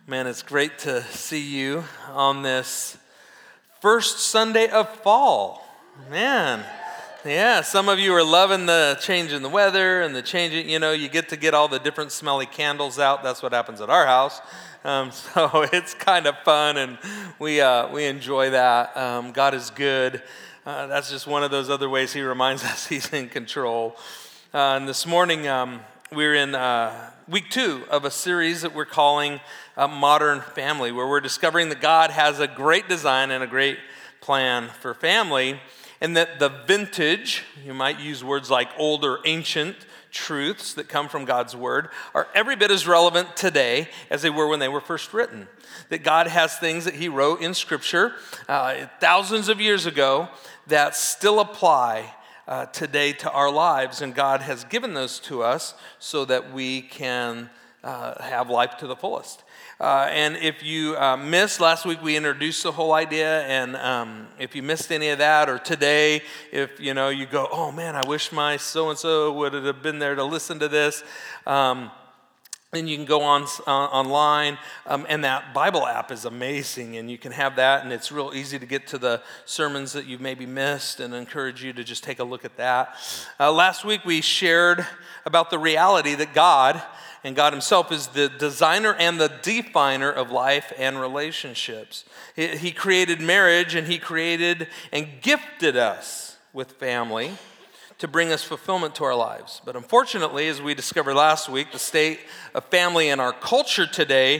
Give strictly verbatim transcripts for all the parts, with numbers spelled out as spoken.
Man, it's great to see you on this first Sunday of fall. Man, yeah, some of you are loving the change in the weather and the change, in, you know, you get to get all the different smelly candles out. That's what happens at our house. Um, so it's kind of fun, and we uh, we enjoy that. Um, God is good. Uh, that's just one of those other ways He reminds us He's in control. Uh, and this morning, um, we're in uh, week two of a series that we're calling uh, Modern Family, where we're discovering that God has a great design and a great plan for family, and that the vintage, you might use words like old or ancient truths that come from God's word, are every bit as relevant today as they were when they were first written. That God has things that He wrote in Scripture uh, thousands of years ago that still apply Uh, today to our lives, and God has given those to us so that we can uh, have life to the fullest. Uh, and if you uh, missed, last week we introduced the whole idea, and um, if you missed any of that, or today, if you know, you go, oh man, I wish my so-and-so would have been there to listen to this, um, then you can go on uh, online, um, and that Bible app is amazing, and you can have that, and it's real easy to get to the sermons that you've maybe missed, and I encourage you to just take a look at that. Uh, last week we shared about the reality that God, and God Himself, is the designer and the definer of life and relationships. He, he created marriage, and He created and gifted us with family to bring us fulfillment to our lives. But unfortunately, as we discovered last week, the state of family in our culture today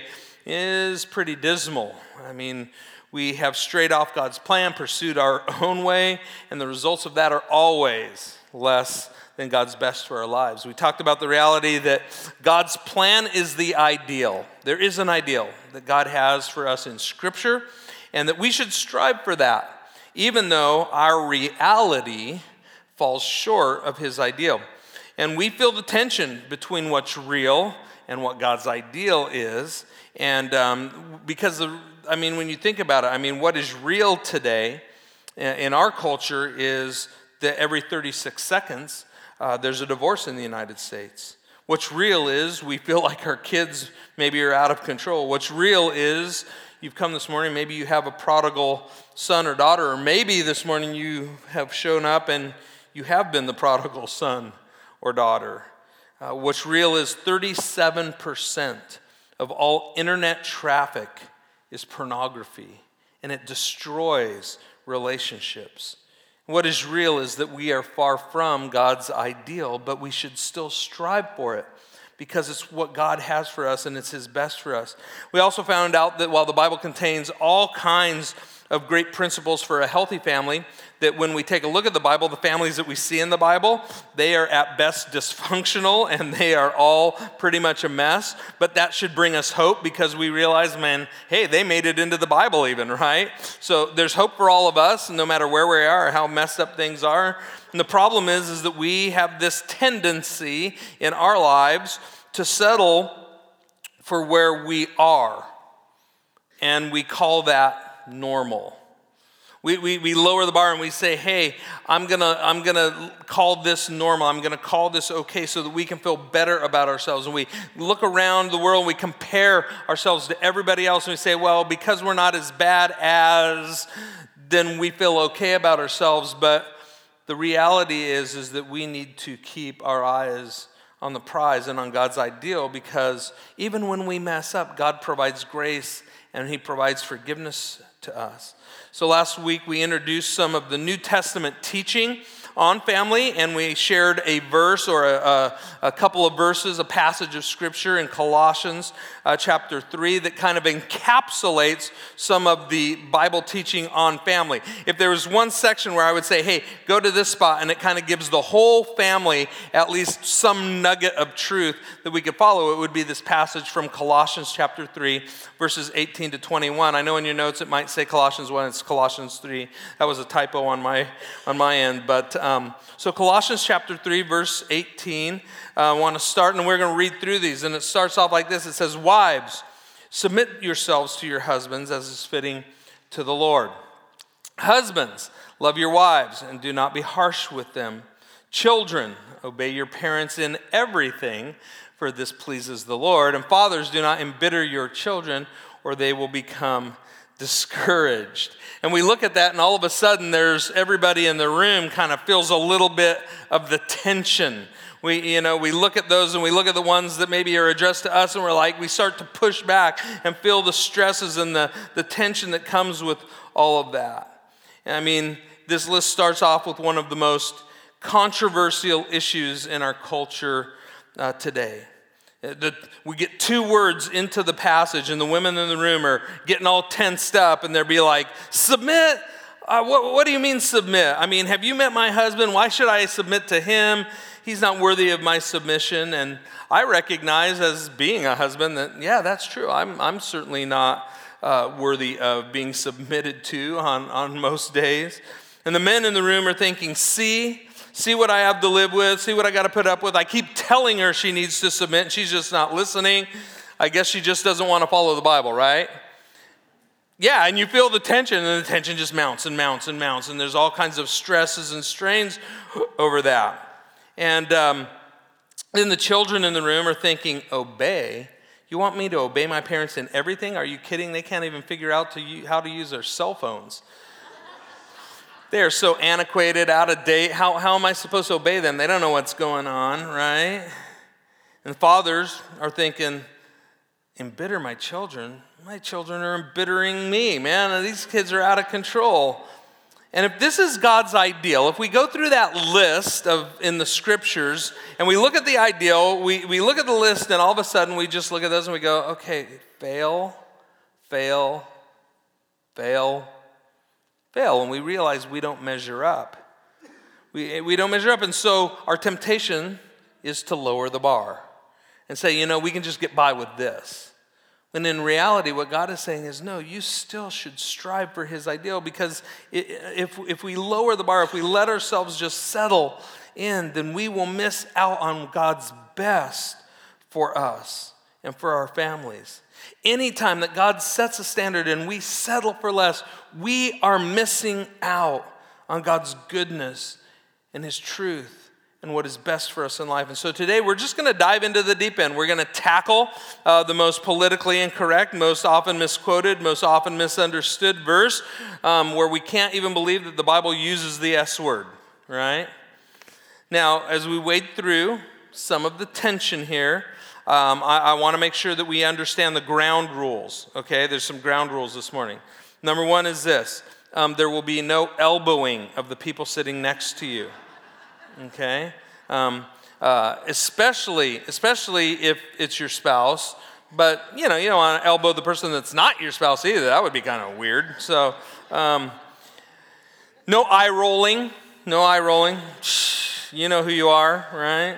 is pretty dismal. I mean, we have strayed off God's plan, pursued our own way, and the results of that are always less than God's best for our lives. We talked about the reality that God's plan is the ideal. There is an ideal that God has for us in Scripture, and that we should strive for that, even though our reality falls short of His ideal. And we feel the tension between what's real and what God's ideal is. And um, because, of, I mean, when you think about it, I mean, what is real today in our culture is that every thirty-six seconds, uh, there's a divorce in the United States. What's real is we feel like our kids maybe are out of control. What's real is you've come this morning, maybe you have a prodigal son or daughter, or maybe this morning you have shown up and you have been the prodigal son or daughter. Uh, what's real is thirty-seven percent of all internet traffic is pornography, and it destroys relationships. What is real is that we are far from God's ideal, but we should still strive for it, because it's what God has for us and it's His best for us. We also found out that while the Bible contains all kinds of great principles for a healthy family, that when we take a look at the Bible, the families that we see in the Bible, they are at best dysfunctional, and they are all pretty much a mess. But that should bring us hope, because we realize, man, hey, they made it into the Bible even, right? So there's hope for all of us, no matter where we are or how messed up things are. And the problem is, is that we have this tendency in our lives to settle for where we are, and we call that normal. We, we we lower the bar and we say, hey, I'm gonna I'm gonna call this normal. I'm gonna call this okay, so that we can feel better about ourselves. And we look around the world and we compare ourselves to everybody else, and we say, well, because we're not as bad as, then we feel okay about ourselves. But the reality is, is that we need to keep our eyes on the prize and on God's ideal, because even when we mess up, God provides grace and He provides forgiveness to us. So last week we introduced some of the New Testament teaching on family, and we shared a verse or a, a, a couple of verses, a passage of Scripture in Colossians uh, chapter three that kind of encapsulates some of the Bible teaching on family. If there was one section where I would say, hey, go to this spot, and it kind of gives the whole family at least some nugget of truth that we could follow, it would be this passage from Colossians chapter three, verses eighteen to twenty-one. I know in your notes it might say Colossians one, it's Colossians three. That was a typo on my on my end, but Um, so Colossians chapter three, verse eighteen, uh, I want to start, and we're going to read through these. And it starts off like this. It says, wives, submit yourselves to your husbands as is fitting to the Lord. Husbands, love your wives and do not be harsh with them. Children, obey your parents in everything, for this pleases the Lord. And fathers, do not embitter your children, or they will become discouraged. And we look at that, and all of a sudden, there's everybody in the room kind of feels a little bit of the tension. We, you know, we look at those, and we look at the ones that maybe are addressed to us, and we're like, we start to push back and feel the stresses and the, the tension that comes with all of that. I mean, this list starts off with one of the most controversial issues in our culture uh, today. The, we get two words into the passage, and the women in the room are getting all tensed up, and they'll be like, submit? Uh, what, what do you mean submit? I mean, have you met my husband? Why should I submit to him? He's not worthy of my submission. And I recognize as being a husband that, yeah, that's true. I'm, I'm certainly not uh, worthy of being submitted to on, on most days. And the men in the room are thinking, see, see what I have to live with, see what I got to put up with. I keep telling her she needs to submit, and she's just not listening. I guess she just doesn't want to follow the Bible, right? Yeah, and you feel the tension, and the tension just mounts and mounts and mounts, and there's all kinds of stresses and strains over that. And um, then the children in the room are thinking, obey? You want me to obey my parents in everything? Are you kidding? They can't even figure out to u- how to use their cell phones. They are so antiquated, out of date. How, how am I supposed to obey them? They don't know what's going on, right? And fathers are thinking, embitter my children? My children are embittering me, man. These kids are out of control. And if this is God's ideal, if we go through that list of in the scriptures and we look at the ideal, we, we look at the list and all of a sudden we just look at those and we go, okay, fail, fail, fail, fail. And we realize we don't measure up. We, we don't measure up. And so our temptation is to lower the bar and say, you know, we can just get by with this. And in reality, what God is saying is, no, you still should strive for his ideal, because if, if we lower the bar, if we let ourselves just settle in, then we will miss out on God's best for us and for our families. Anytime that God sets a standard and we settle for less, we are missing out on God's goodness and his truth and what is best for us in life. And so today we're just going to dive into the deep end. We're going to tackle uh, the most politically incorrect, most often misquoted, most often misunderstood verse um, where we can't even believe that the Bible uses the S word, right? Now, as we wade through some of the tension here, um, I, I want to make sure that we understand the ground rules, okay? There's some ground rules this morning. Number one is this. Um, there will be no elbowing of the people sitting next to you. Okay, um, uh, especially especially if it's your spouse, but you know you don't want to elbow the person that's not your spouse either. That would be kind of weird. So, um, no eye rolling, no eye rolling. Shh, you know who you are, right?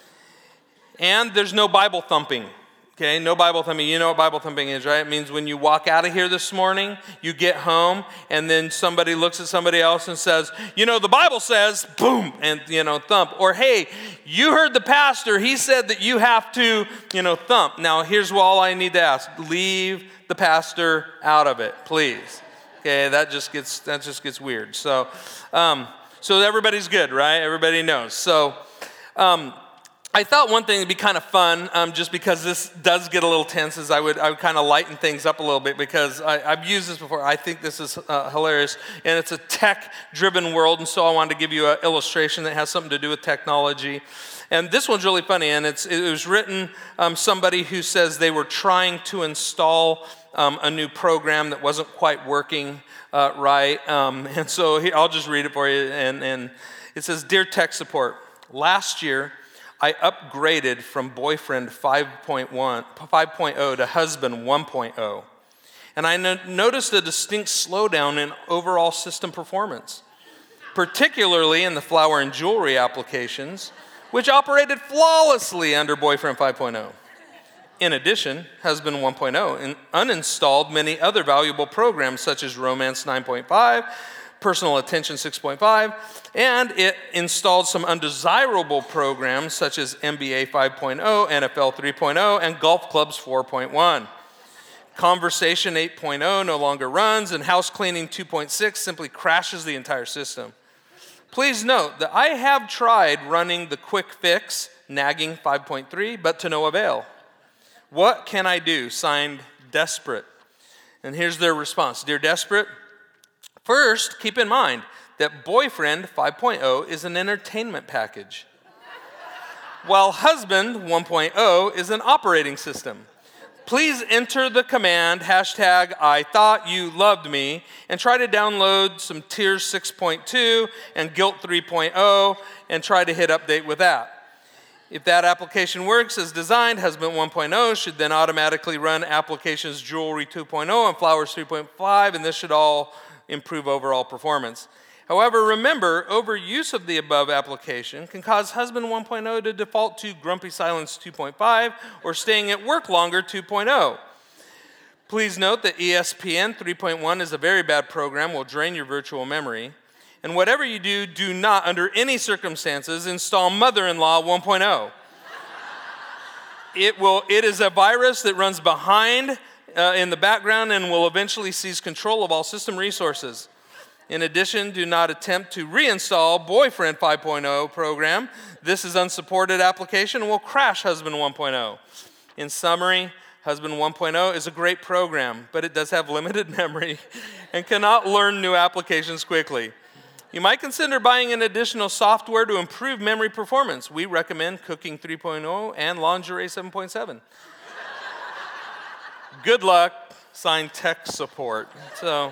And there's no Bible thumping. Okay, no Bible thumping. You know what Bible thumping is, right? It means when you walk out of here this morning, you get home, and then somebody looks at somebody else and says, you know, the Bible says, boom, and, you know, thump. Or, hey, you heard the pastor. He said that you have to, you know, thump. Now, here's all I need to ask. Leave the pastor out of it, please. Okay, that just gets, that just gets weird. So, um, so everybody's good, right? Everybody knows. So, um, I thought one thing would be kind of fun, um, just because this does get a little tense, is I would I would kind of lighten things up a little bit, because I, I've used this before. I think this is uh, hilarious, and it's a tech-driven world, and so I wanted to give you an illustration that has something to do with technology. And this one's really funny, and it's it was written um, somebody who says they were trying to install um, a new program that wasn't quite working uh, right, um, and so here, I'll just read it for you, and, and it says, Dear Tech Support, last year, I upgraded from boyfriend five point oh to husband one point oh. And I no- noticed a distinct slowdown in overall system performance, particularly in the flower and jewelry applications, which operated flawlessly under boyfriend five point oh. In addition, husband one point oh in- uninstalled many other valuable programs such as Romance nine point five, Personal Attention six point five, and it installed some undesirable programs such as N B A five point oh, N F L three point oh, and Golf Clubs four point one. Conversation eight point oh no longer runs, and House Cleaning two point six simply crashes the entire system. Please note that I have tried running the quick fix nagging five point three, but to no avail. What can I do? Signed, Desperate. And here's their response. Dear Desperate, first, keep in mind that Boyfriend five point oh is an entertainment package, while Husband one point oh is an operating system. Please enter the command, hashtag I thought you loved me, and try to download some Tears six point two and Guilt three point oh, and try to hit update with that. If that application works as designed, Husband one point oh should then automatically run applications Jewelry two point oh and Flowers three point five, and this should all improve overall performance. However, remember, overuse of the above application can cause Husband one point oh to default to Grumpy Silence two point five or Staying at Work Longer two point oh. Please note that E S P N three point one is a very bad program, will drain your virtual memory. And whatever you do, do not, under any circumstances, install Mother-in-Law one point oh. It will. It is a virus that runs behind uh, in the background and will eventually seize control of all system resources. In addition, do not attempt to reinstall Boyfriend five point oh program. This is unsupported application and will crash Husband one point oh. In summary, Husband one point oh is a great program, but it does have limited memory and cannot learn new applications quickly. You might consider buying an additional software to improve memory performance. We recommend Cooking three point oh and Lingerie seven point seven. Good luck, signed Tech Support. So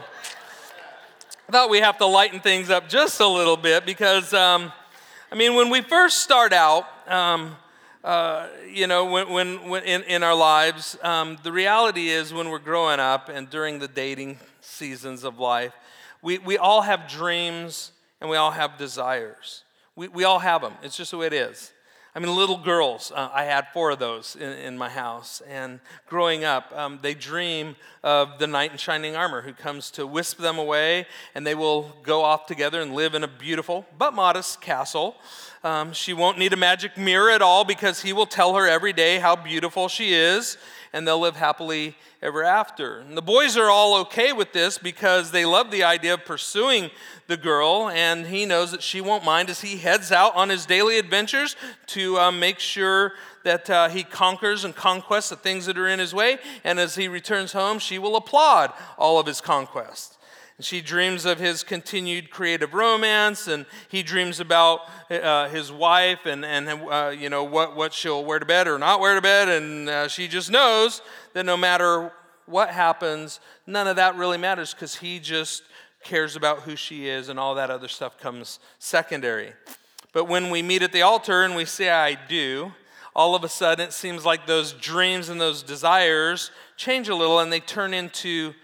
I thought we have to lighten things up just a little bit because, um, I mean, when we first start out, um, uh, you know, when, when, when in, in our lives, um, the reality is when we're growing up and during the dating seasons of life, we, we all have dreams and we all have desires. We, we all have them. It's just the way it is. I mean, little girls, uh, I had four of those in, in my house. And growing up, um, they dream of the knight in shining armor who comes to whisk them away, and they will go off together and live in a beautiful but modest castle. Um, she won't need a magic mirror at all because he will tell her every day how beautiful she is, and they'll live happily ever after. And the boys are all okay with this because they love the idea of pursuing the girl, and he knows that she won't mind as he heads out on his daily adventures to uh, make sure that uh, he conquers and conquests the things that are in his way, and as he returns home, she will applaud all of his conquests. And she dreams of his continued creative romance, and he dreams about uh, his wife and, and uh, you know, what, what she'll wear to bed or not wear to bed, and uh, she just knows that no matter what happens, none of that really matters because he just cares about who she is, and all that other stuff comes secondary. But when we meet at the altar and we say, I do, all of a sudden it seems like those dreams and those desires change a little and they turn into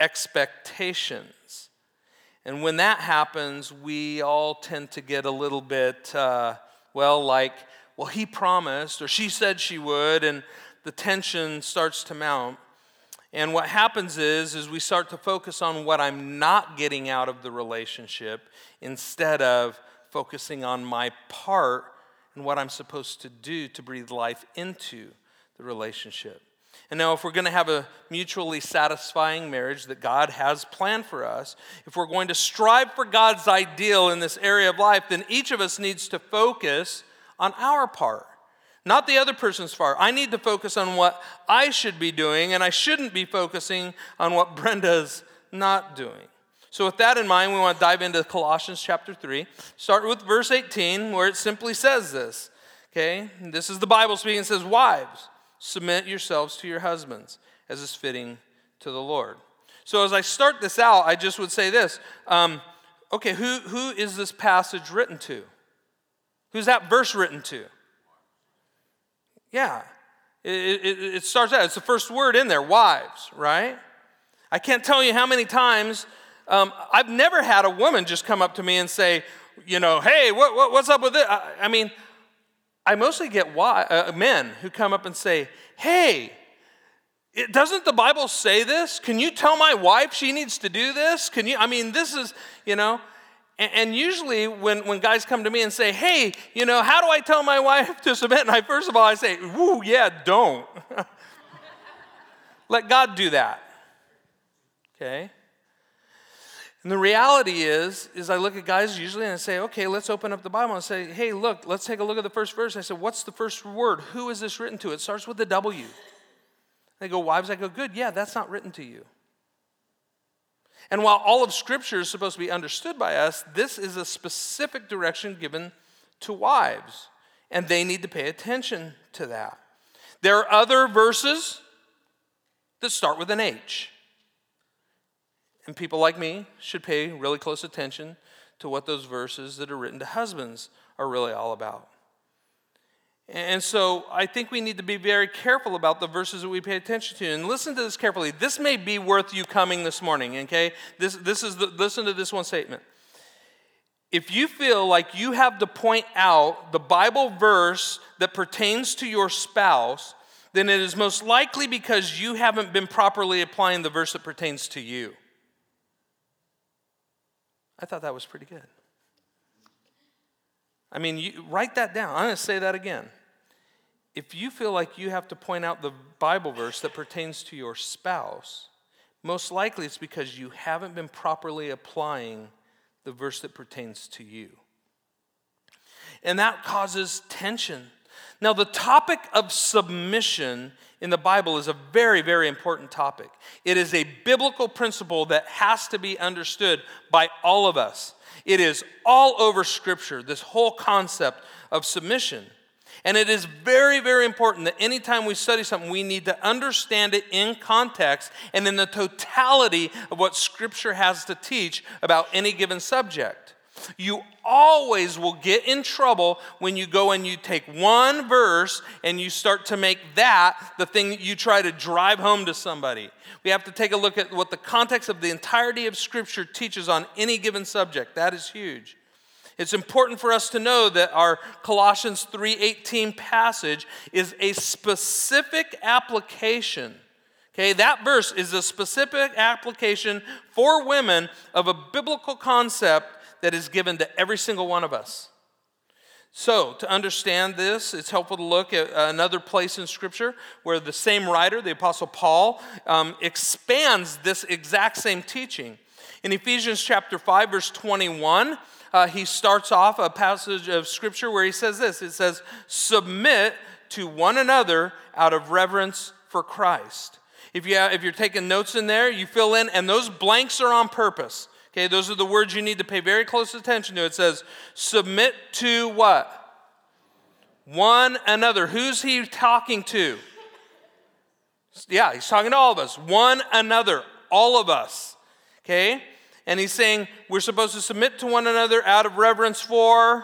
expectations. And when that happens, we all tend to get a little bit, uh, well, like, well, he promised, or she said she would, and the tension starts to mount. And what happens is, is we start to focus on what I'm not getting out of the relationship instead of focusing on my part and what I'm supposed to do to breathe life into the relationship. And now if we're going to have a mutually satisfying marriage that God has planned for us, if we're going to strive for God's ideal in this area of life, then each of us needs to focus on our part. Not the other person's part. I need to focus on what I should be doing, and I shouldn't be focusing on what Brenda's not doing. So with that in mind, we want to dive into Colossians chapter three. Start with verse eighteen, where it simply says this. Okay? This is the Bible speaking. It says, wives, submit yourselves to your husbands, as is fitting to the Lord. So as I start this out, I just would say this. Um, okay, who, who is this passage written to? Who's that verse written to? Yeah, it, it, it starts out, it's the first word in there, wives, right? I can't tell you how many times, um, I've never had a woman just come up to me and say, you know, hey, what, what what's up with it? I, I mean, I mostly get why, uh, men who come up and say, hey, it, doesn't the Bible say this? Can you tell my wife she needs to do this? Can you, I mean, this is, you know, and usually when, when guys come to me and say, hey, you know, how do I tell my wife to submit? And I, first of all, I say, woo, yeah, don't. Let God do that. Okay? And the reality is, is I look at guys usually and I say, okay, let's open up the Bible and say, hey, look, let's take a look at the first verse. I said, what's the first word? Who is this written to? It starts with a W. They go, wives. I go, good. Yeah, that's not written to you. And while all of Scripture is supposed to be understood by us, this is a specific direction given to wives. And they need to pay attention to that. There are other verses that start with an H. And people like me should pay really close attention to what those verses that are written to husbands are really all about. And so I think we need to be very careful about the verses that we pay attention to. And listen to this carefully. This may be worth you coming this morning, okay? This, this is the, listen to this one statement. If you feel like you have to point out the Bible verse that pertains to your spouse, then it is most likely because you haven't been properly applying the verse that pertains to you. I thought that was pretty good. I mean, you, write that down. I'm going to say that again. If you feel like you have to point out the Bible verse that pertains to your spouse, most likely it's because you haven't been properly applying the verse that pertains to you. And that causes tension. Now, the topic of submission in the Bible is a very, very important topic. It is a biblical principle that has to be understood by all of us. It is all over Scripture, this whole concept of submission. And it is very, very important that anytime we study something, we need to understand it in context and in the totality of what Scripture has to teach about any given subject. You always will get in trouble when you go and you take one verse and you start to make that the thing that you try to drive home to somebody. We have to take a look at what the context of the entirety of Scripture teaches on any given subject. That is huge. It's important for us to know that our Colossians three eighteen passage is a specific application. Okay, that verse is a specific application for women of a biblical concept that is given to every single one of us. So, to understand this, it's helpful to look at another place in Scripture where the same writer, the Apostle Paul, um, expands this exact same teaching. In Ephesians chapter five, verse twenty-one, uh, he starts off a passage of Scripture where he says this. It says, submit to one another out of reverence for Christ. If, you have, if you're taking notes in there, you fill in, and those blanks are on purpose. Okay, those are the words you need to pay very close attention to. It says, submit to what? One another. Who's he talking to? Yeah, he's talking to all of us. One another. All of us. Okay? And he's saying we're supposed to submit to one another out of reverence for...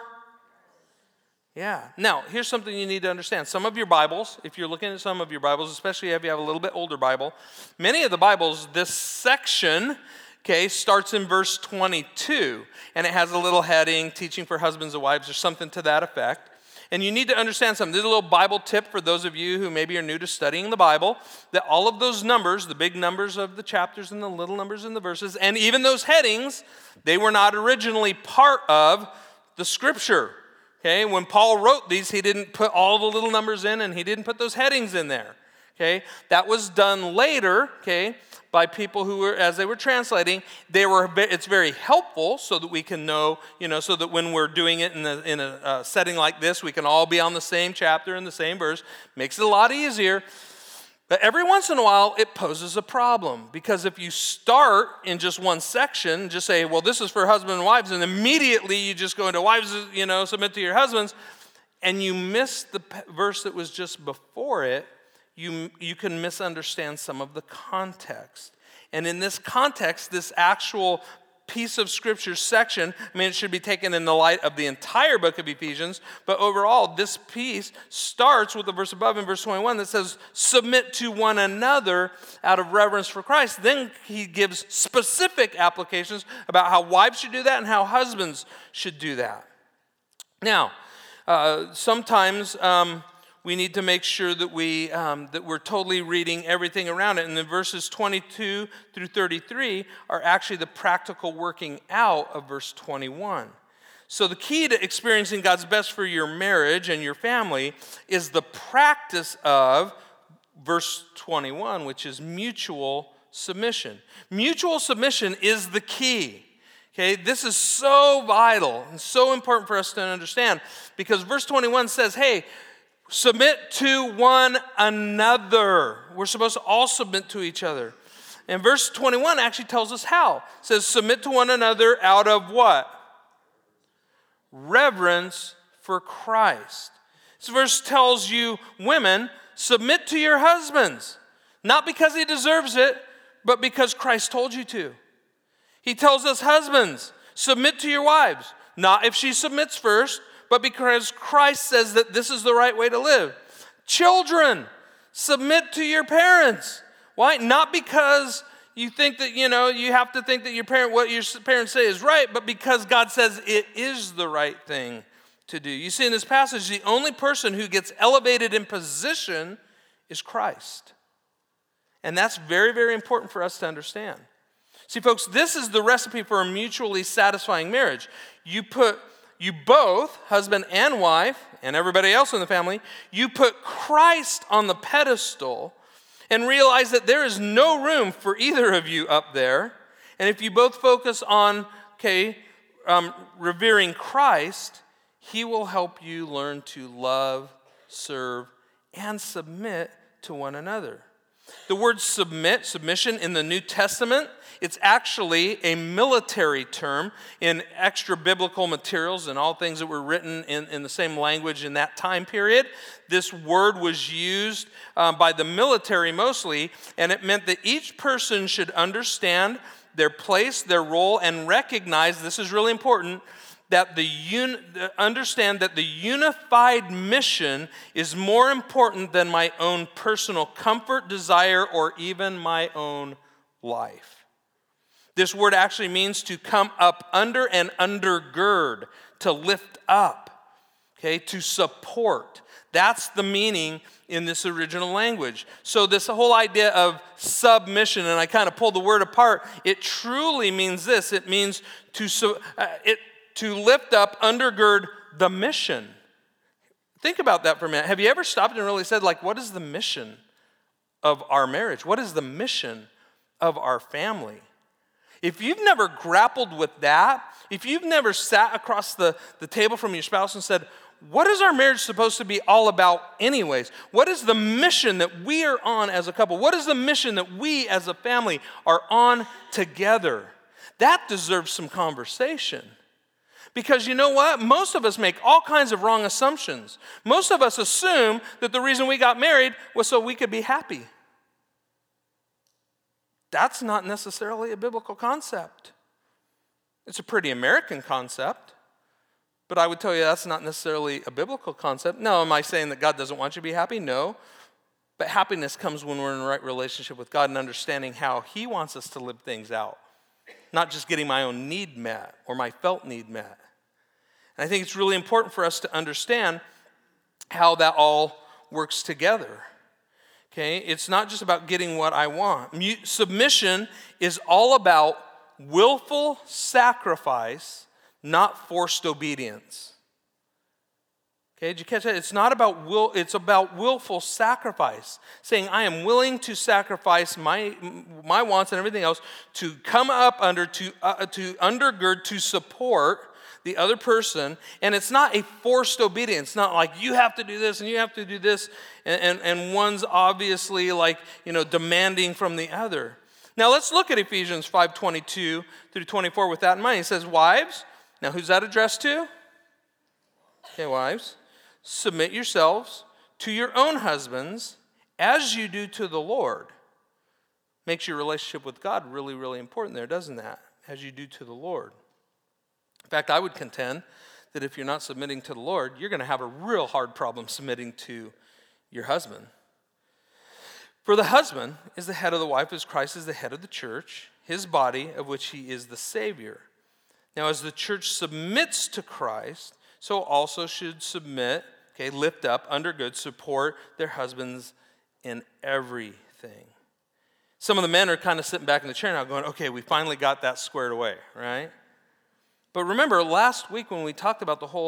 Yeah. Now, here's something you need to understand. Some of your Bibles, if you're looking at some of your Bibles, especially if you have a little bit older Bible, many of the Bibles, this section... Okay, starts in verse twenty-two, and it has a little heading, teaching for husbands and wives, or something to that effect. And you need to understand something. This is a little Bible tip for those of you who maybe are new to studying the Bible, that all of those numbers, the big numbers of the chapters and the little numbers in the verses, and even those headings, they were not originally part of the Scripture. Okay, when Paul wrote these, he didn't put all the little numbers in, and he didn't put those headings in there. Okay, that was done later, okay, by people who were, as they were translating, they were. It's very helpful so that we can know, you know, so that when we're doing it in a, in a uh, setting like this, we can all be on the same chapter and the same verse. Makes it a lot easier. But every once in a while, it poses a problem, because if you start in just one section, just say, well, this is for husbands and wives, and immediately you just go into wives, you know, submit to your husbands, and you miss the verse that was just before it, You, you can misunderstand some of the context. And in this context, this actual piece of Scripture section, I mean, it should be taken in the light of the entire book of Ephesians, but overall, this piece starts with the verse above in verse twenty-one that says, submit to one another out of reverence for Christ. Then he gives specific applications about how wives should do that and how husbands should do that. Now, uh, sometimes... Um, We need to make sure that, we, um, that we're totally reading everything around it. And the verses twenty-two through thirty-three are actually the practical working out of verse twenty-one. So the key to experiencing God's best for your marriage and your family is the practice of verse twenty-one, which is mutual submission. Mutual submission is the key. Okay, this is so vital and so important for us to understand because verse twenty-one says, hey, submit to one another. We're supposed to all submit to each other. And verse twenty-one actually tells us how. It says, submit to one another out of what? Reverence for Christ. This verse tells you, women, submit to your husbands. Not because he deserves it, but because Christ told you to. He tells us, husbands, submit to your wives. Not if she submits first, but because Christ says that this is the right way to live. Children, submit to your parents. Why? Not because you think that, you know, you have to think that your parent, what your parents say is right, but because God says it is the right thing to do. You see in this passage, the only person who gets elevated in position is Christ. And that's very, very important for us to understand. See, folks, this is the recipe for a mutually satisfying marriage. You put, you both, husband and wife, and everybody else in the family, you put Christ on the pedestal and realize that there is no room for either of you up there. And if you both focus on, okay, um, revering Christ, he will help you learn to love, serve, and submit to one another. The word submit, submission in the New Testament, it's actually a military term in extra biblical materials and all things that were written in, in the same language in that time period. This word was used um, by the military mostly, and it meant that each person should understand their place, their role, and recognize, this is really important, that the un- understand that the unified mission is more important than my own personal comfort, desire, or even my own life. This word actually means to come up under and undergird, to lift up, okay, to support. That's the meaning in this original language. So this whole idea of submission, and I kind of pulled the word apart, it truly means this. It means to uh, it. to lift up, undergird the mission. Think about that for a minute. Have you ever stopped and really said, like, what is the mission of our marriage? What is the mission of our family? If you've never grappled with that, if you've never sat across the, the table from your spouse and said, what is our marriage supposed to be all about anyways? What is the mission that we are on as a couple? What is the mission that we as a family are on together? That deserves some conversation. Because you know what? Most of us make all kinds of wrong assumptions. Most of us assume that the reason we got married was so we could be happy. That's not necessarily a biblical concept. It's a pretty American concept, but I would tell you that's not necessarily a biblical concept. No, am I saying that God doesn't want you to be happy? No. But happiness comes when we're in the right relationship with God and understanding how he wants us to live things out. Not just getting my own need met or my felt need met. And I think it's really important for us to understand how that all works together. Okay? It's not just about getting what I want. Submission is all about willful sacrifice, not forced obedience. Okay, did you catch that? It's not about will, it's about willful sacrifice. Saying, I am willing to sacrifice my my wants and everything else to come up under, to uh, to undergird, to support the other person. And it's not a forced obedience. It's not like you have to do this and you have to do this, and, and, and one's obviously like, you know, demanding from the other. Now let's look at Ephesians five twenty-two through twenty-four with that in mind. He says, wives, now who's that addressed to? Okay, wives. Submit yourselves to your own husbands as you do to the Lord. Makes your relationship with God really, really important there, doesn't that? As you do to the Lord. In fact, I would contend that if you're not submitting to the Lord, you're going to have a real hard problem submitting to your husband. For the husband is the head of the wife as Christ is the head of the church, his body, of which he is the Savior. Now, as the church submits to Christ, so also should submit, okay, lift up, undergird, support their husbands in everything. Some of the men are kind of sitting back in the chair now going, okay, we finally got that squared away, right? But remember, last week when we talked about the whole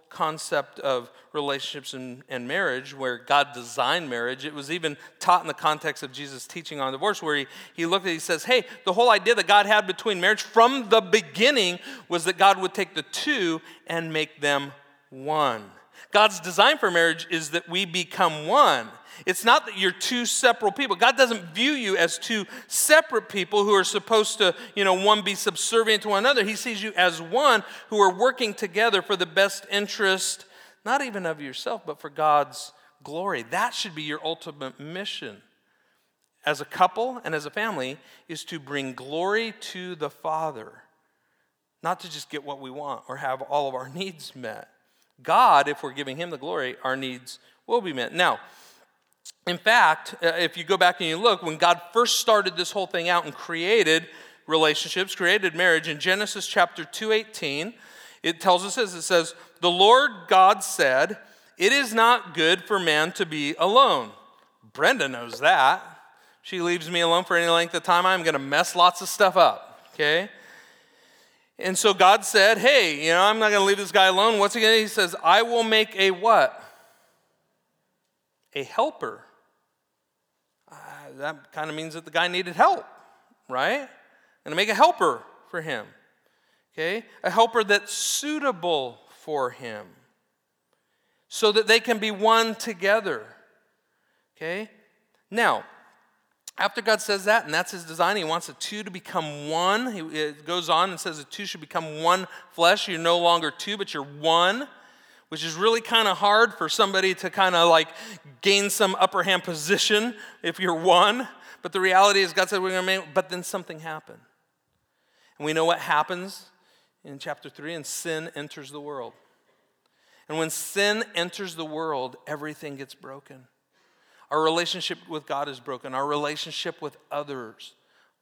concept of relationships and, and marriage, where God designed marriage. It was even taught in the context of Jesus' teaching on divorce, where he, he looked at it, he says, hey, the whole idea that God had between marriage from the beginning was that God would take the two and make them one. God's design for marriage is that we become one. It's not that you're two separate people. God doesn't view you as two separate people who are supposed to, you know, one be subservient to one another. He sees you as one who are working together for the best interest, not even of yourself, but for God's glory. That should be your ultimate mission as a couple and as a family, is to bring glory to the Father, not to just get what we want or have all of our needs met. God, if we're giving him the glory, our needs will be met. Now, in fact, if you go back and you look, when God first started this whole thing out and created relationships, created marriage, in Genesis chapter two eighteen, it tells us this. It says, the Lord God said, it is not good for man to be alone. Brenda knows that. She leaves me alone for any length of time, I'm going to mess lots of stuff up, okay? And so God said, hey, you know, I'm not going to leave this guy alone. What's he going to do? He says, I will make a what? A helper. Uh, that kind of means that the guy needed help, right? I'm going to make a helper for him, okay? A helper that's suitable for him so that they can be one together, okay? Now, after God says that, and that's his design, he wants the two to become one. He, it goes on and says the two should become one flesh. You're no longer two, but you're one, which is really kind of hard for somebody to kind of like gain some upper hand position if you're one. But the reality is God said we're going to make, but then something happened. And we know what happens in chapter three, and sin enters the world. And when sin enters the world, everything gets broken. Our relationship with God is broken. Our relationship with others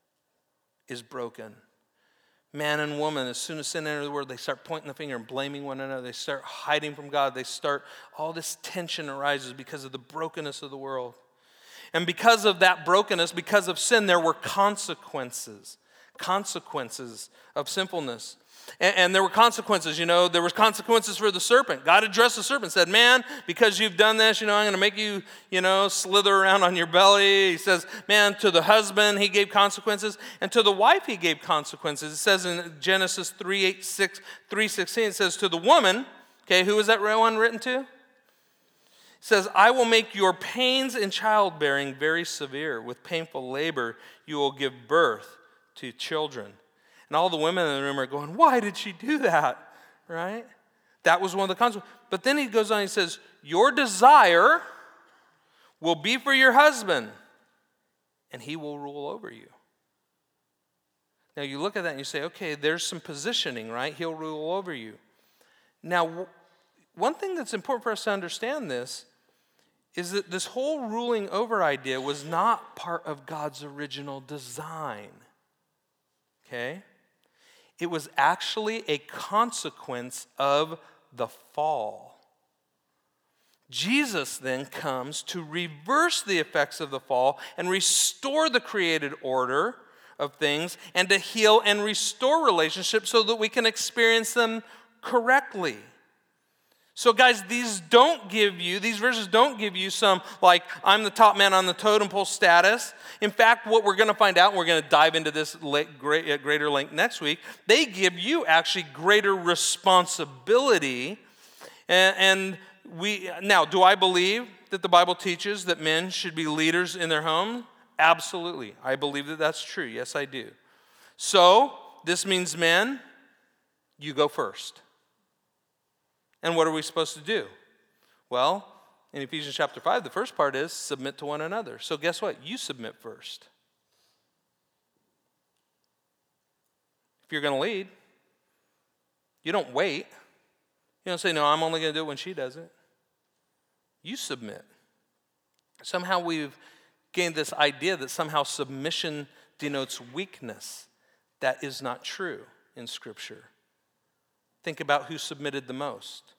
is broken. Man and woman, as soon as sin enters the world, they start pointing the finger and blaming one another. They start hiding from God. They start, all this tension arises because of the brokenness of the world. And because of that brokenness, because of sin, there were consequences. Consequences of sinfulness. And, and there were consequences, you know, there were consequences for the serpent. God addressed the serpent, said, man, because you've done this, you know, I'm going to make you, you know, slither around on your belly. He says, man, to the husband, he gave consequences. And to the wife, he gave consequences. It says in Genesis three eight six, three sixteen, it says, to the woman, okay, who is that one written to? It says, I will make your pains in childbearing very severe. With painful labor, you will give birth to children. And all the women in the room are going, why did she do that? Right? That was one of the consequences. But then he goes on, he says, your desire will be for your husband, and he will rule over you. Now you look at that and you say, okay, there's some positioning, right? He'll rule over you. Now, one thing that's important for us to understand this is that this whole ruling over idea was not part of God's original design. Okay? It was actually a consequence of the fall. Jesus then comes to reverse the effects of the fall and restore the created order of things and to heal and restore relationships so that we can experience them correctly. So guys, these don't give you, these verses don't give you some like, I'm the top man on the totem pole status. In fact, what we're going to find out, and we're going to dive into this at greater length next week, they give you actually greater responsibility. And, and we now, do I believe that the Bible teaches that men should be leaders in their home? Absolutely. I believe that that's true. Yes, I do. So, this means men, you go first. And what are we supposed to do? Well, in Ephesians chapter five, the first part is submit to one another. So guess what? You submit first. If you're going to lead, you don't wait. You don't say, no, I'm only going to do it when she does it. You submit. Somehow we've gained this idea that somehow submission denotes weakness. That is not true in Scripture. Think about who submitted the most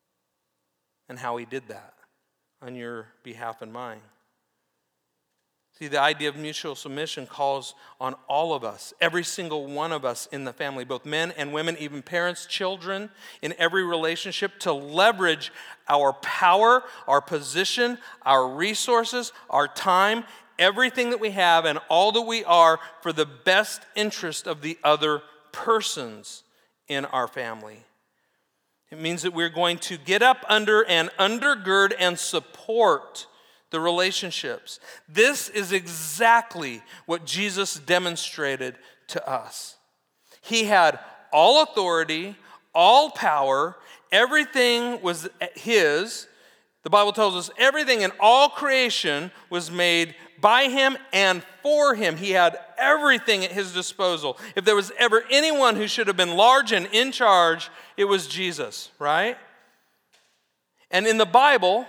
and how he did that on your behalf and mine. See, the idea of mutual submission calls on all of us, every single one of us in the family, both men and women, even parents, children, in every relationship, to leverage our power, our position, our resources, our time, everything that we have and all that we are for the best interest of the other persons in our family. It means that we're going to get up under and undergird and support the relationships. This is exactly what Jesus demonstrated to us. He had all authority, all power, everything was his. The Bible tells us everything in all creation was made by him and for him. He had everything at his disposal. If there was ever anyone who should have been large and in charge, it was Jesus, right? And in the Bible,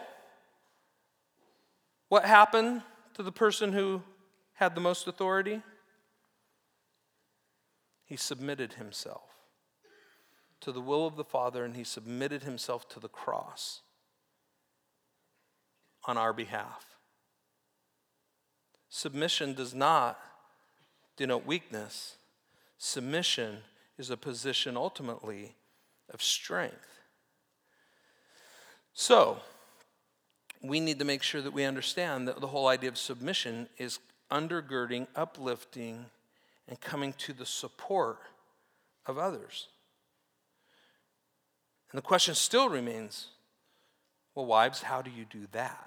what happened to the person who had the most authority? He submitted himself to the will of the Father, and he submitted himself to the cross on our behalf. Submission does not denote weakness. Submission is a position ultimately of strength. So, we need to make sure that we understand that the whole idea of submission is undergirding, uplifting, and coming to the support of others. And the question still remains, well, wives, how do you do that?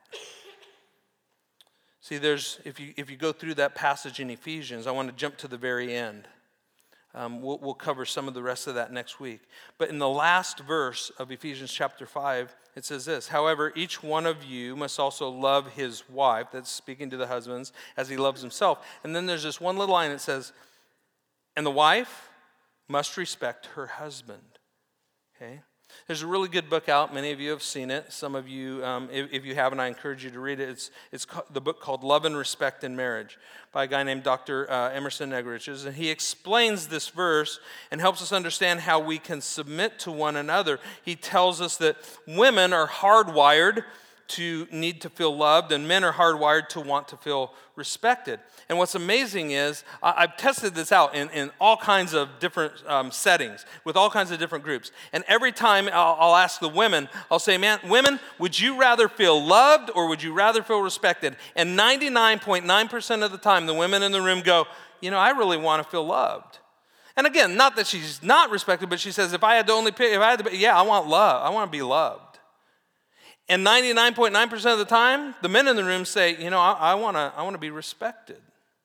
See, there's if you if you go through that passage in Ephesians, I want to jump to the very end. Um, we'll, we'll cover some of the rest of that next week. But in the last verse of Ephesians chapter five, it says this: however, each one of you must also love his wife, that's speaking to the husbands, as he loves himself. And then there's this one little line that says, and the wife must respect her husband. Okay? There's a really good book out. Many of you have seen it. Some of you, um, if, if you haven't, I encourage you to read it. It's it's the book called Love and Respect in Marriage by a guy named Doctor Uh, Emerson Eggerichs. And he explains this verse and helps us understand how we can submit to one another. He tells us that women are hardwired to need to feel loved, and men are hardwired to want to feel respected. And what's amazing is, I, I've tested this out in, in all kinds of different um, settings, with all kinds of different groups. And every time I'll, I'll ask the women, I'll say, man, women, would you rather feel loved or would you rather feel respected? And ninety-nine point nine percent of the time, the women in the room go, you know, I really want to feel loved. And again, not that she's not respected, but she says, if I had to only pick, if I had to, yeah, I want love. I want to be loved. And ninety-nine point nine percent of the time, the men in the room say, you know, I, I want to I want to be respected.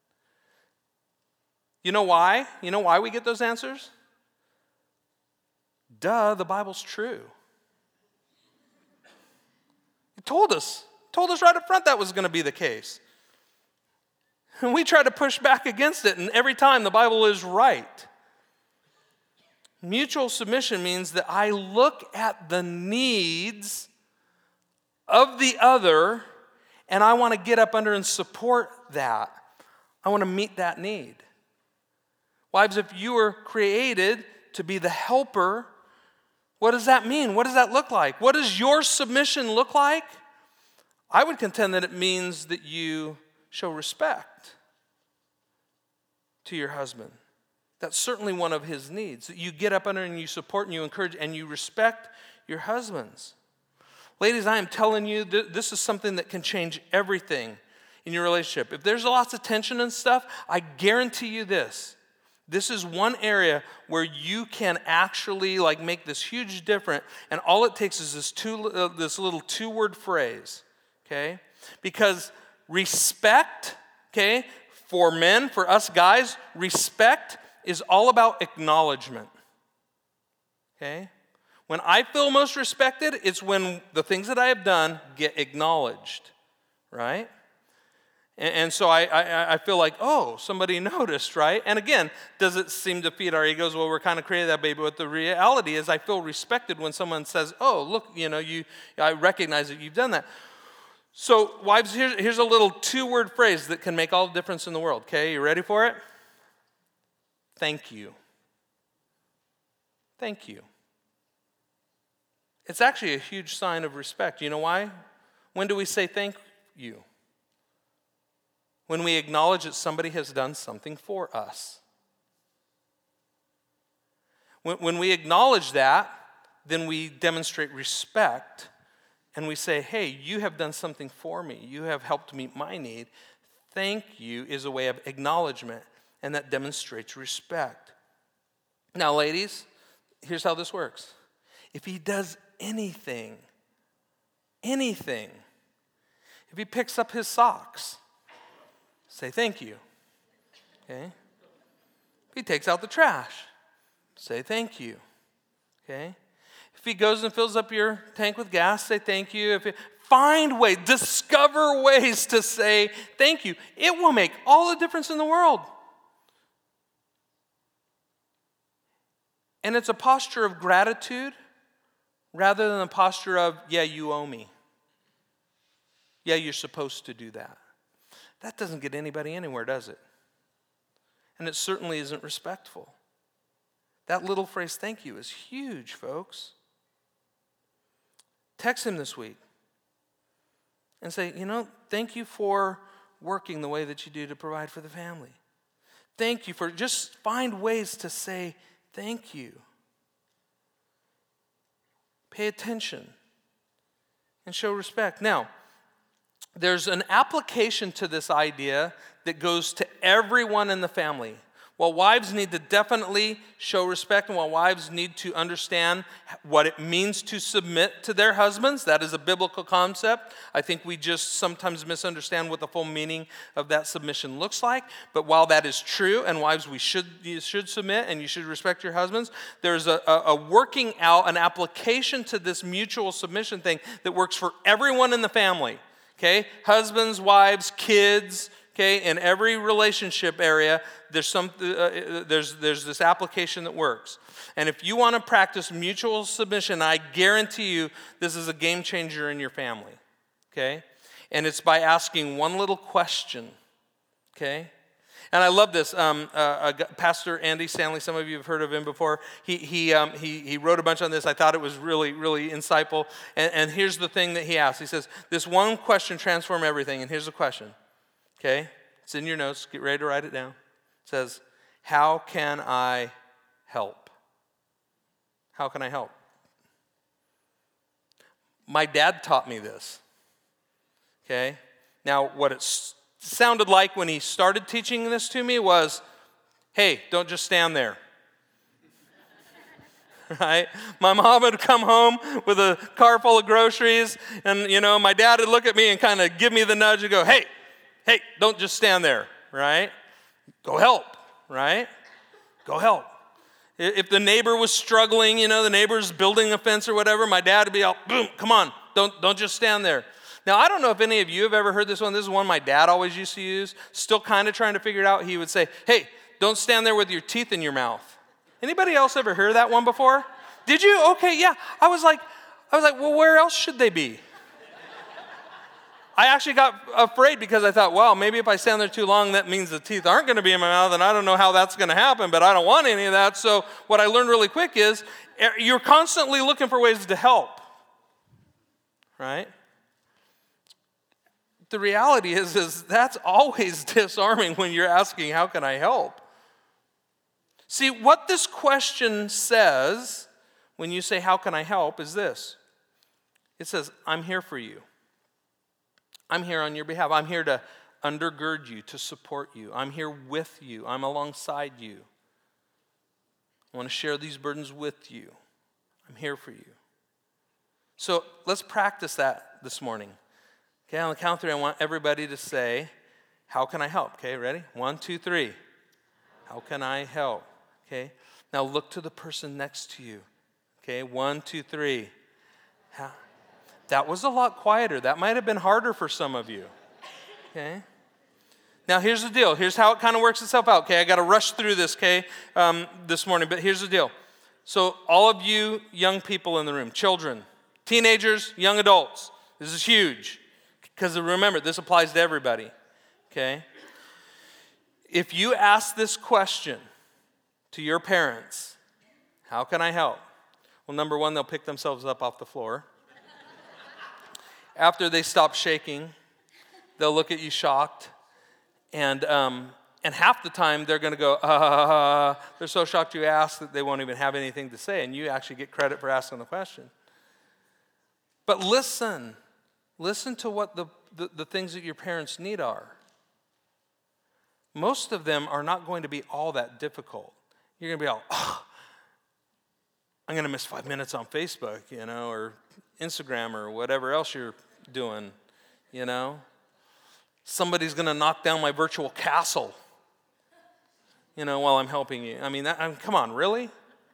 You know why? You know why we get those answers? Duh, the Bible's true. It told us, told us right up front that was going to be the case. And we try to push back against it, and every time the Bible is right. Mutual submission means that I look at the needs of the other, and I want to get up under and support that. I want to meet that need. Wives, if you were created to be the helper, what does that mean? What does that look like? What does your submission look like? I would contend that it means that you show respect to your husband. That's certainly one of his needs, that you get up under and you support and you encourage and you respect your husbands. Ladies, I am telling you, th- this is something that can change everything in your relationship. If there's lots of tension and stuff, I guarantee you this. This is one area where you can actually like make this huge difference, and all it takes is this two, uh, this little two-word phrase, okay? Because respect, okay, for men, for us guys, respect is all about acknowledgement, okay? When I feel most respected, it's when the things that I have done get acknowledged, right? And, and so I, I, I feel like, oh, somebody noticed, right? And again, does it seem to feed our egos? Well, we're kind of created that way, but the reality is I feel respected when someone says, oh, look, you know, you, I recognize that you've done that. So wives, here's, here's a little two-word phrase that can make all the difference in the world, okay? You ready for it? Thank you. Thank you. It's actually a huge sign of respect. You know why? When do we say thank you? when we acknowledge that somebody has done something for us. When, when we acknowledge that, then we demonstrate respect and we say, hey, you have done something for me. You have helped meet my need. Thank you is a way of acknowledgement, and that demonstrates respect. Now, ladies, here's how this works. If he does anything, anything, if he picks up his socks, say thank you, okay? If he takes out the trash, say thank you, okay? If he goes and fills up your tank with gas, say thank you. If it, find ways, discover ways to say thank you. It will make all the difference in the world. And it's a posture of gratitude rather than a posture of, yeah, you owe me. Yeah, you're supposed to do that. That doesn't get anybody anywhere, does it? And it certainly isn't respectful. That little phrase, thank you, is huge, folks. Text him this week and say, you know, thank you for working the way that you do to provide for the family. Thank you for, just find ways to say thank you. Pay attention and show respect. Now, there's an application to this idea that goes to everyone in the family. While wives need to definitely show respect, and while wives need to understand what it means to submit to their husbands, that is a biblical concept. I think we just sometimes misunderstand what the full meaning of that submission looks like. But while that is true, and wives, we should you should submit and you should respect your husbands, there's a, a, a working out, an application to this mutual submission thing that works for everyone in the family. Okay, husbands, wives, kids. Okay, in every relationship area, there's some uh, there's there's this application that works. And if you want to practice mutual submission, I guarantee you this is a game changer in your family. Okay, and it's by asking one little question. Okay, and I love this. Um, uh, uh, Pastor Andy Stanley, some of you have heard of him before. He he um, he he wrote a bunch on this. I thought it was really really insightful. And, and here's the thing that he asked. He says, "This one question transformed everything." And here's the question. Okay, it's in your notes. Get ready to write it down. It says, how can I help? How can I help? My dad taught me this. Okay, now what it s- sounded like when he started teaching this to me was, hey, don't just stand there. Right? My mom would come home with a car full of groceries, and you know, my dad would look at me and kind of give me the nudge and go, hey, Hey, don't just stand there, right? Go help, right? Go help. If the neighbor was struggling, you know, the neighbor's building a fence or whatever, my dad would be out, boom, come on, don't, don't just stand there. Now, I don't know if any of you have ever heard this one. This is one my dad always used to use. Still kind of trying to figure it out. He would say, hey, don't stand there with your teeth in your mouth. Anybody else ever heard that one before? Did you? Okay, yeah. I was like, I was like, well, where else should they be? I actually got afraid because I thought, wow, maybe if I stand there too long, that means the teeth aren't going to be in my mouth, and I don't know how that's going to happen, but I don't want any of that. So what I learned really quick is you're constantly looking for ways to help, right? The reality is, is that's always disarming when you're asking, how can I help? See, what this question says when you say, how can I help, is this. It says, I'm here for you. I'm here on your behalf. I'm here to undergird you, to support you. I'm here with you. I'm alongside you. I want to share these burdens with you. I'm here for you. So let's practice that this morning. Okay, on the count of three, I want everybody to say, how can I help? Okay, ready? One, two, three. How can I help? Okay, now look to the person next to you. Okay, one, two, three. How? That was a lot quieter. That might have been harder for some of you. Okay? Now, here's the deal. Here's how it kind of works itself out. Okay, I got to rush through this, okay, um, this morning. But here's the deal. So all of you young people in the room, children, teenagers, young adults, this is huge. Because remember, this applies to everybody. Okay? If you ask this question to your parents, how can I help? Well, number one, they'll pick themselves up off the floor. After they stop shaking, they'll look at you shocked, And um, and half the time they're going to go, uh, they're so shocked you asked that they won't even have anything to say, and you actually get credit for asking the question. But listen, listen to what the, the, the things that your parents need are. Most of them are not going to be all that difficult. You're going to be all, oh, I'm going to miss five minutes on Facebook, you know, or Instagram or whatever else you're doing, you know. Somebody's going to knock down my virtual castle, you know, while I'm helping you. I mean, that, I mean, come on, really?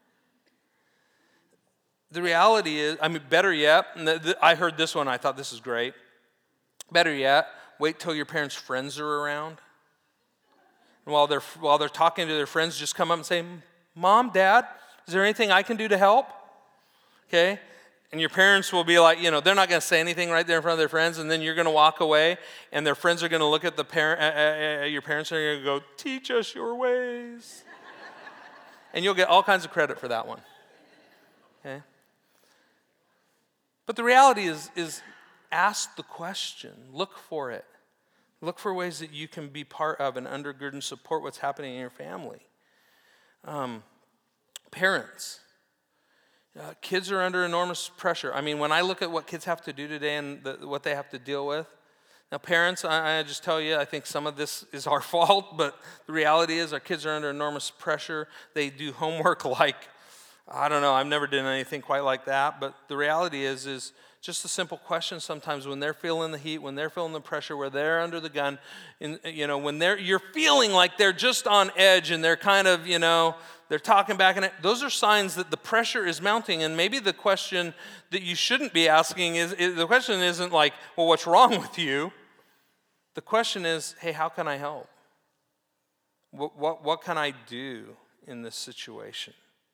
The reality is, I mean, better yet, and the, the, I heard this one, I thought this is great. Better yet, wait till your parents' friends are around. And while they're, while they're talking to their friends, just come up and say, Mom, Dad, is there anything I can do to help? Okay? And your parents will be like, you know, they're not going to say anything right there in front of their friends, and then you're going to walk away, and their friends are going to look at the parent, uh, uh, your parents are going to go, teach us your ways. And you'll get all kinds of credit for that one. Okay? But the reality is, is ask the question. Look for it. Look for ways that you can be part of and undergird and support what's happening in your family. Um, parents. Uh, kids are under enormous pressure. I mean, when I look at what kids have to do today and the, what they have to deal with, now parents, I, I just tell you, I think some of this is our fault, but the reality is our kids are under enormous pressure. They do homework like, I don't know, I've never done anything quite like that, but the reality is, is just a simple question sometimes when they're feeling the heat, when they're feeling the pressure, where they're under the gun, in, you know, when they're, you're feeling like they're just on edge and they're kind of, you know, they're talking back, and those are signs that the pressure is mounting. And maybe the question that you shouldn't be asking is, is the question isn't like, well, what's wrong with you? The question is, hey, how can I help? What, what, what can I do in this situation?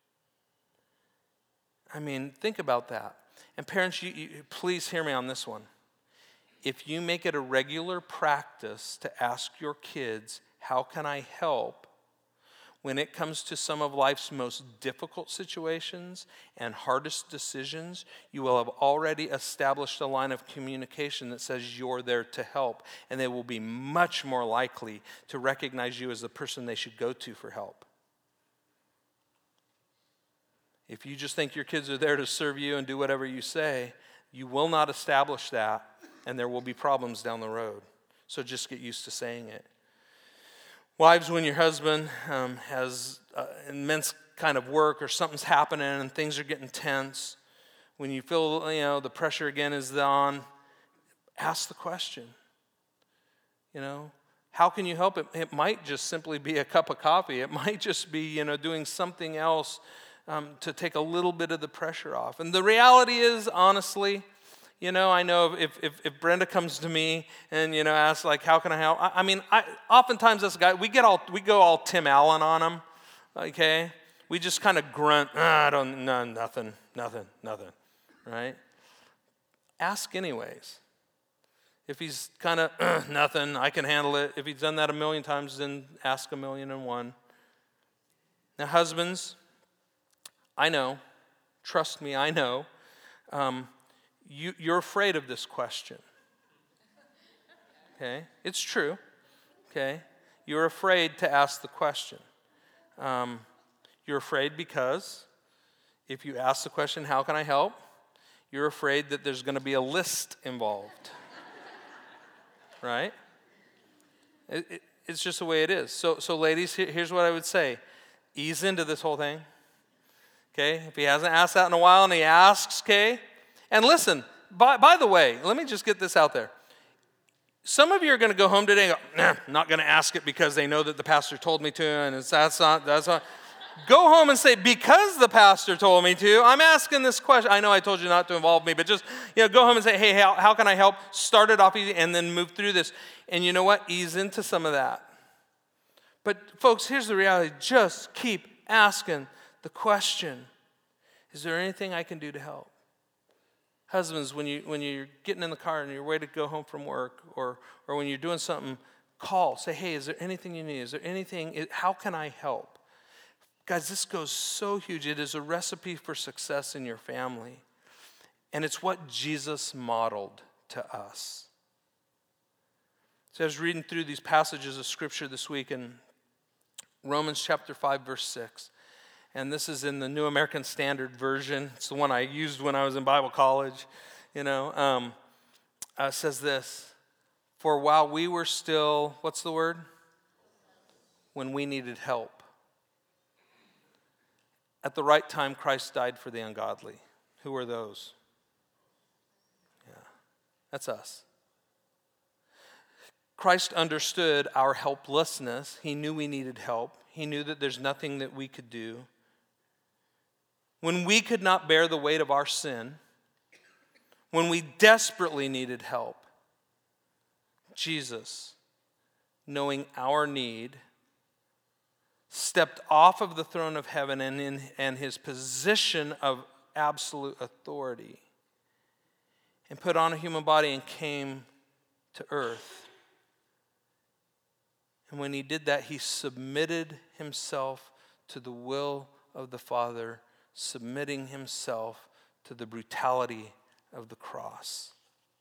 I mean, think about that. And parents, you, you, please hear me on this one. If you make it a regular practice to ask your kids, how can I help? When it comes to some of life's most difficult situations and hardest decisions, you will have already established a line of communication that says you're there to help, and they will be much more likely to recognize you as the person they should go to for help. If you just think your kids are there to serve you and do whatever you say, you will not establish that, and there will be problems down the road. So just get used to saying it. Wives, when your husband um, has uh, immense kind of work or something's happening and things are getting tense, when you feel, you know, the pressure again is on, ask the question. You know, how can you help? It, it might just simply be a cup of coffee. It might just be, you know, doing something else um, to take a little bit of the pressure off. And the reality is, honestly, you know, I know if, if if Brenda comes to me and, you know, asks, like, how can I help? I, I mean, I, oftentimes this guy, we get all, we go all Tim Allen on him, okay? We just kind of grunt, ah, I don't, no, nothing, nothing, nothing, right? Ask anyways. If he's kind of, uh, nothing, I can handle it. If he's done that a million times, then ask a million and one. Now, husbands, I know, trust me, I know, um, You, you're afraid of this question, okay? It's true, okay? You're afraid to ask the question. Um, you're afraid because if you ask the question, how can I help? You're afraid that there's going to be a list involved, right? It, it, it's just the way it is. So, so ladies, here, here's what I would say. Ease into this whole thing, okay? If he hasn't asked that in a while and he asks, okay? And listen, by, by the way, let me just get this out there. Some of you are going to go home today and go, nah, I'm not going to ask it because they know that the pastor told me to, and it's, that's not, that's not. Go home and say, because the pastor told me to, I'm asking this question. I know I told you not to involve me, but just, you know, go home and say, hey, how, how can I help? Start it off easy and then move through this. And you know what? Ease into some of that. But folks, here's the reality. Just keep asking the question. Is there anything I can do to help? Husbands, when, you, when you're getting in the car and you're ready to go home from work, or, or when you're doing something, call. Say, hey, is there anything you need? Is there anything, how can I help? Guys, this goes so huge. It is a recipe for success in your family. And it's what Jesus modeled to us. So I was reading through these passages of Scripture this week in Romans chapter five, verse six. And this is in the New American Standard Version. It's the one I used when I was in Bible college. You know, um, uh, it says this, for while we were still, what's the word? When we needed help. At the right time, Christ died for the ungodly. Who are those? Yeah, that's us. Christ understood our helplessness. He knew we needed help. He knew that there's nothing that we could do. When we could not bear the weight of our sin, when we desperately needed help, Jesus, knowing our need, stepped off of the throne of heaven and in and his position of absolute authority and put on a human body and came to earth. And when he did that, he submitted himself to the will of the Father, submitting himself to the brutality of the cross.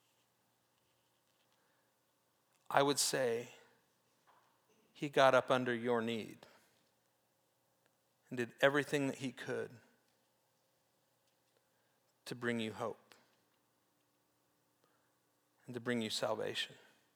I would say he got up under your need and did everything that he could to bring you hope and to bring you salvation.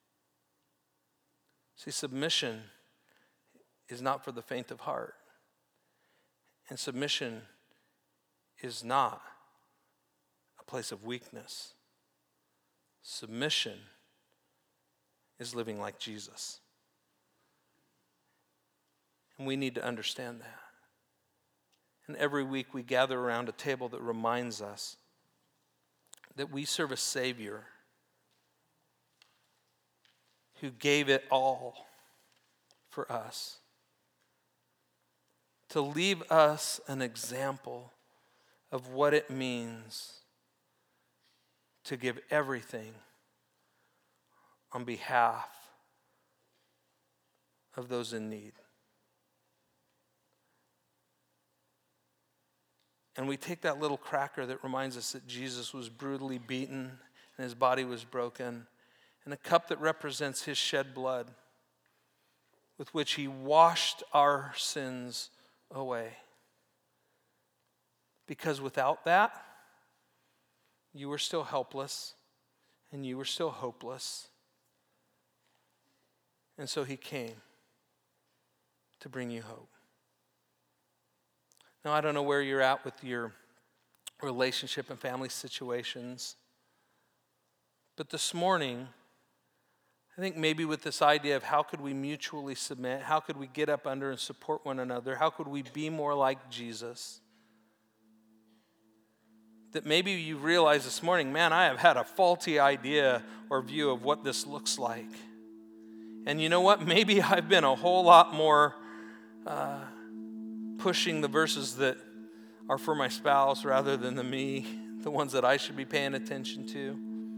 See, submission is not for the faint of heart. And submission is not a place of weakness. Submission is living like Jesus. And we need to understand that. And every week we gather around a table that reminds us that we serve a Savior who gave it all for us, to leave us an example of what it means to give everything on behalf of those in need. And we take that little cracker that reminds us that Jesus was brutally beaten and his body was broken, and a cup that represents his shed blood with which he washed our sins away. Because without that, you were still helpless and you were still hopeless. And so he came to bring you hope. Now, I don't know where you're at with your relationship and family situations, but this morning, I think maybe with this idea of how could we mutually submit, how could we get up under and support one another, how could we be more like Jesus, that maybe you realize this morning, man, I have had a faulty idea or view of what this looks like. And you know what? Maybe I've been a whole lot more uh, pushing the verses that are for my spouse rather than the me, the ones that I should be paying attention to.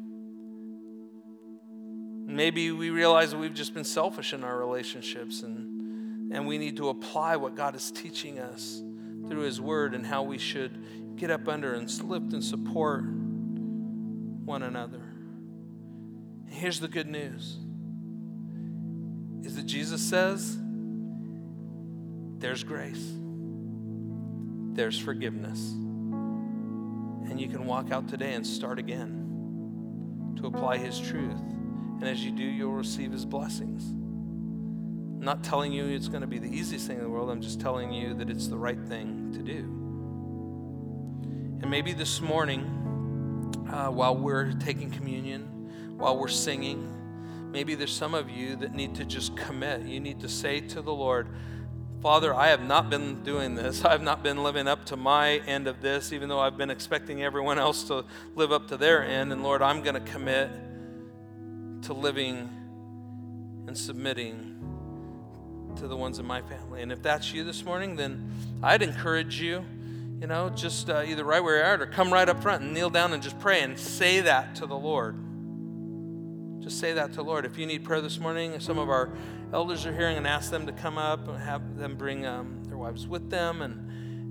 Maybe we realize that we've just been selfish in our relationships, and, and we need to apply what God is teaching us through his word and how we should get up under and lift and support one another. And here's the good news, is that Jesus says there's grace, there's forgiveness, and you can walk out today and start again to apply his truth. And as you do, you'll receive his blessings. I'm not telling you it's going to be the easiest thing in the world. I'm just telling you that it's the right thing to do. And maybe this morning, uh, while we're taking communion, while we're singing, maybe there's some of you that need to just commit. You need to say to the Lord, Father, I have not been doing this. I have not been living up to my end of this, even though I've been expecting everyone else to live up to their end. And Lord, I'm going to commit to living and submitting to the ones in my family. And if that's you this morning, then I'd encourage you, you know, just uh, either right where you're at or come right up front and kneel down and just pray and say that to the Lord. Just say that to the Lord. If you need prayer this morning, some of our elders are here and ask them to come up and have them bring um, their wives with them and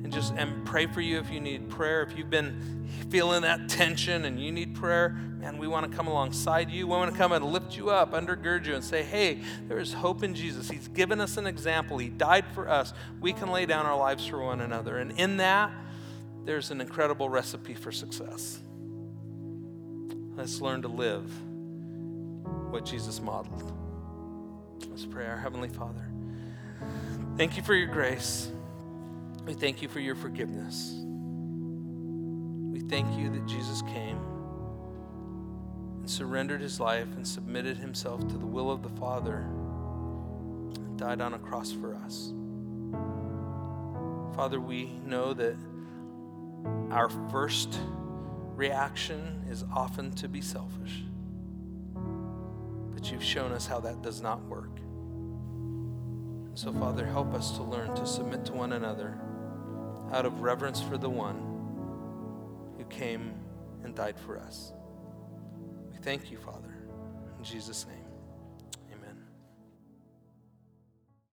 and just and pray for you if you need prayer. If you've been feeling that tension and you need prayer, man, we want to come alongside you. We want to come and lift you up, undergird you, and say, hey, there is hope in Jesus. He's given us an example. He died for us. We can lay down our lives for one another. And in that, there's an incredible recipe for success. Let's learn to live what Jesus modeled. Let's pray. Our Heavenly Father, thank you for your grace. We thank you for your forgiveness. We thank you that Jesus came and surrendered his life and submitted himself to the will of the Father and died on a cross for us. Father, we know that our first reaction is often to be selfish, but you've shown us how that does not work. So, Father, help us to learn to submit to one another out of reverence for the one who came and died for us. We thank you, Father, in Jesus' name.